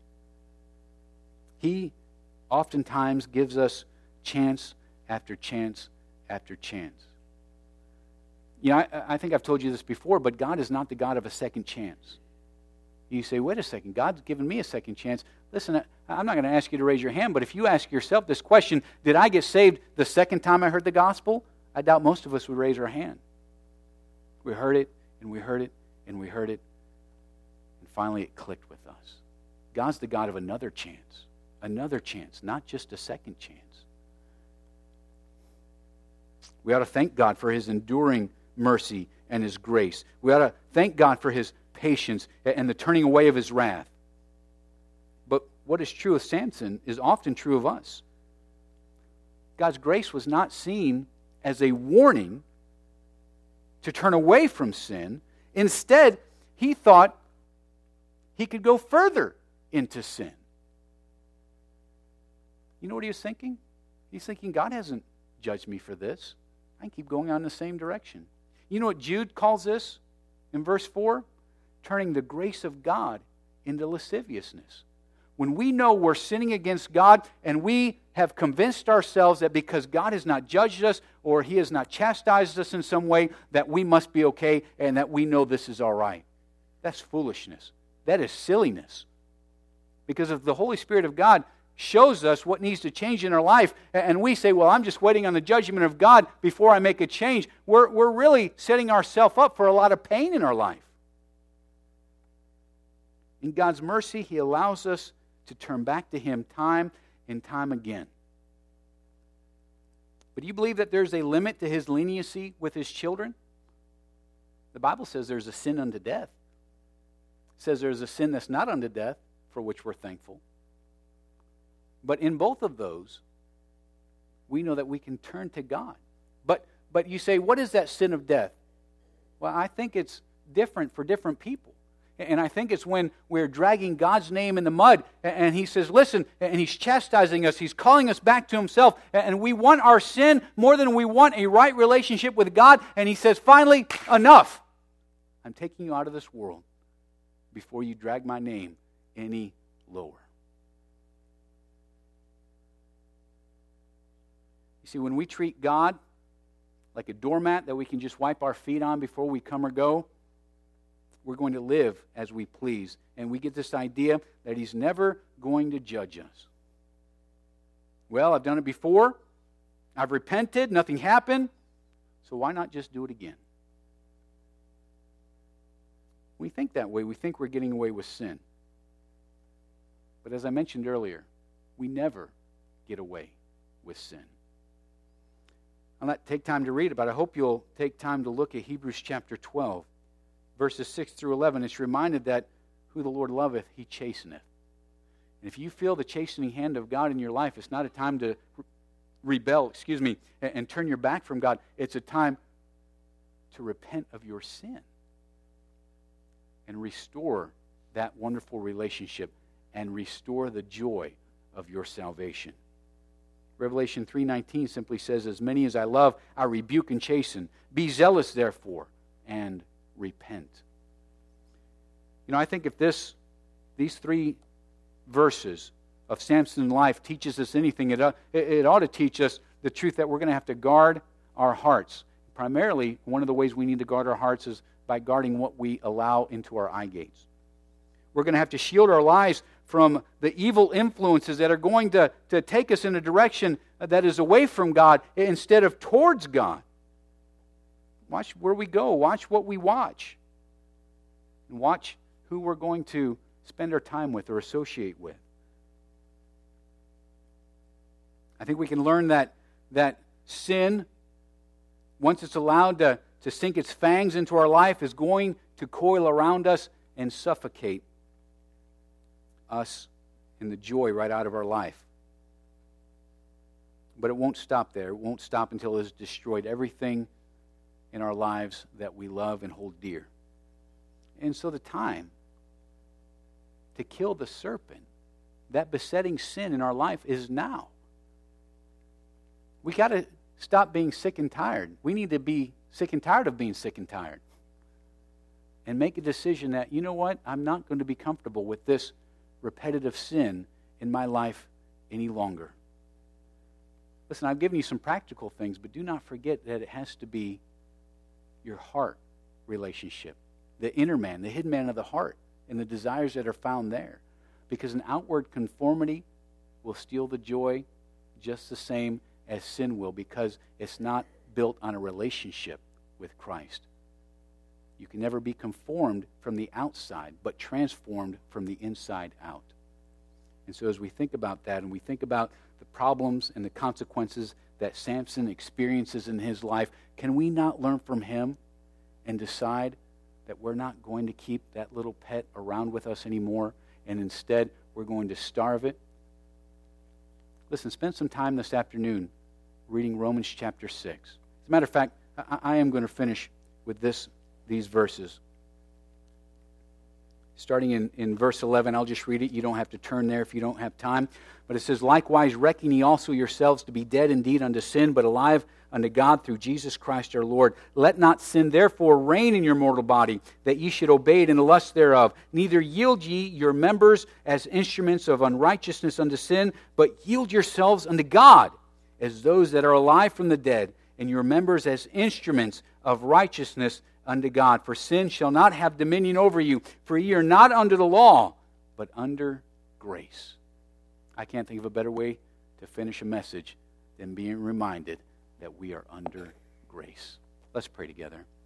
He oftentimes gives us chance after chance after chance. You know, I think I've told you this before, but God is not the God of a second chance. You say, wait a second, God's given me a second chance. Listen, I'm not going to ask you to raise your hand, but if you ask yourself this question, did I get saved the second time I heard the gospel? I doubt most of us would raise our hand. We heard it, and we heard it, and we heard it, and finally it clicked with us. God's the God of another chance, not just a second chance. We ought to thank God for His enduring mercy and His grace. We ought to thank God for His patience and the turning away of His wrath. But what is true of Samson is often true of us. God's grace was not seen as a warning to turn away from sin. Instead, he thought he could go further into sin. You know what he was thinking? He's thinking, God hasn't judged me for this. I can keep going on the same direction. You know what Jude calls this in verse 4? Turning the grace of God into lasciviousness. When we know we're sinning against God and we have convinced ourselves that because God has not judged us or He has not chastised us in some way, that we must be okay and that we know this is all right. That's foolishness. That is silliness. Because if the Holy Spirit of God shows us what needs to change in our life, and we say, well, I'm just waiting on the judgment of God before I make a change, we're really setting ourselves up for a lot of pain in our life. In God's mercy, He allows us to turn back to Him time and time again. But do you believe that there's a limit to His leniency with His children? The Bible says there's a sin unto death. It says there's a sin that's not unto death, for which we're thankful. But in both of those, we know that we can turn to God. But you say, what is that sin of death? Well, I think it's different for different people. And I think it's when we're dragging God's name in the mud, and He says, listen, and He's chastising us, He's calling us back to Himself, and we want our sin more than we want a right relationship with God, and He says, finally, enough. I'm taking you out of this world before you drag my name any lower. You see, when we treat God like a doormat that we can just wipe our feet on before we come or go, we're going to live as we please. And we get this idea that He's never going to judge us. Well, I've done it before. I've repented. Nothing happened. So why not just do it again? We think that way. We think we're getting away with sin. But as I mentioned earlier, we never get away with sin. I'll not take time to read it, but I hope you'll take time to look at Hebrews chapter 12, verses 6 through 11. It's reminded that who the Lord loveth, He chasteneth. And if you feel the chastening hand of God in your life, it's not a time to rebel, and turn your back from God. It's a time to repent of your sin and restore that wonderful relationship and restore the joy of your salvation. Revelation 3:19 simply says, as many as I love, I rebuke and chasten. Be zealous, therefore, and repent. You know, I think if these 3 verses of Samson's life teaches us anything, it ought to teach us the truth that we're going to have to guard our hearts. Primarily, one of the ways we need to guard our hearts is by guarding what we allow into our eye gates. We're going to have to shield our lives from the evil influences that are going to take us in a direction that is away from God instead of towards God. Watch where we go. Watch what we watch. And watch who we're going to spend our time with or associate with. I think we can learn that sin, once it's allowed to sink its fangs into our life, is going to coil around us and suffocate us in the joy right out of our life. But it won't stop there. It won't stop until it has destroyed everything in our lives that we love and hold dear. And so the time to kill the serpent, that besetting sin in our life, is now. We got to stop being sick and tired. We need to be sick and tired of being sick and tired. And make a decision that, you know what, I'm not going to be comfortable with this repetitive sin in my life any longer. Listen, I've given you some practical things, but do not forget that it has to be your heart relationship, the inner man, the hidden man of the heart, and the desires that are found there. Because an outward conformity will steal the joy just the same as sin will, because it's not built on a relationship with Christ. You can never be conformed from the outside, but transformed from the inside out. And so as we think about that, and we think about the problems and the consequences that Samson experiences in his life, can we not learn from him and decide that we're not going to keep that little pet around with us anymore, and instead we're going to starve it? Listen, spend some time this afternoon reading Romans chapter 6. As a matter of fact, I am going to finish with these verses. Starting in verse 11, I'll just read it. You don't have to turn there if you don't have time. But it says, likewise reckon ye also yourselves to be dead indeed unto sin, but alive unto God through Jesus Christ our Lord. Let not sin therefore reign in your mortal body, that ye should obey it in the lust thereof. Neither yield ye your members as instruments of unrighteousness unto sin, but yield yourselves unto God as those that are alive from the dead, and your members as instruments of righteousness unto God. For sin shall not have dominion over you, for ye are not under the law, but under grace. I can't think of a better way to finish a message than being reminded that we are under grace. Let's pray together.